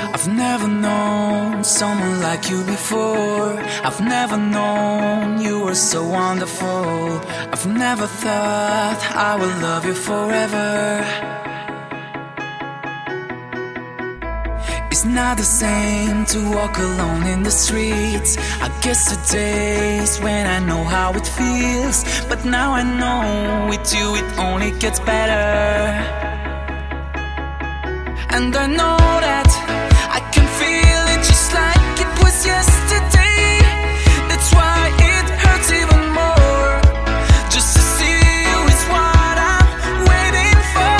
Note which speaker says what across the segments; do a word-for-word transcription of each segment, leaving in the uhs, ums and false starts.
Speaker 1: I've never known someone like you before. I've never known you were so wonderful. I've never thought I would love you forever. It's not the same to walk alone in the streets. I guess the days when I know how it feels, but now I know with you it only gets better. And I know that I can feel it just like it was yesterday. That's why it hurts even more. Just to see you is what I'm waiting for.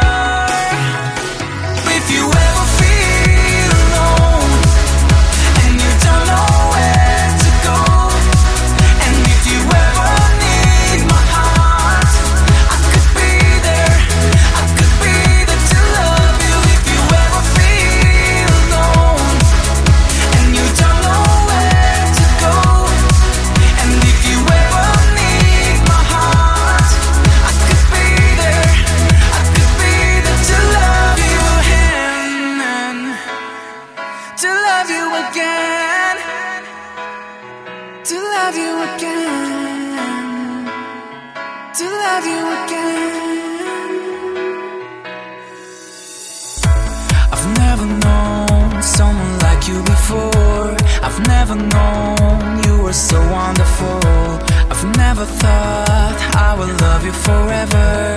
Speaker 1: If you ever feel alone and you don't know where to go, and if you ever need my heart, I could be there. I could be there to love you. If you ever feel alone and you don't know where to go, and if you ever need my heart, I could be there. I could be there to love you and to love you again, to love you again, to love you again. I've never known someone like you before. I've never known you were so wonderful. I've never thought I would love you forever.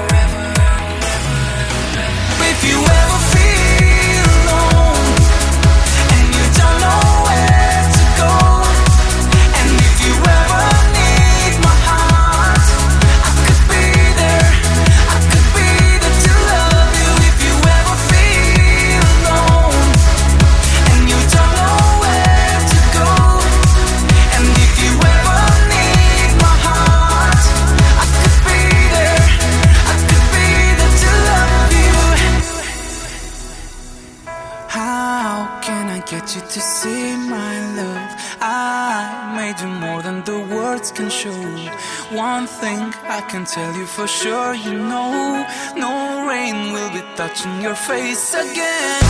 Speaker 1: If you ever feel alone and you don't know where to go, and if you ever need my heart, I could be there. I could be there to love you. If you ever feel alone and you don't know where to go, and if you ever need my heart, I could be there. I could be there to love you. How can I get you to see my love? I made you more than the words can show. One thing I can tell you for sure, you know, no rain will be touching your face again.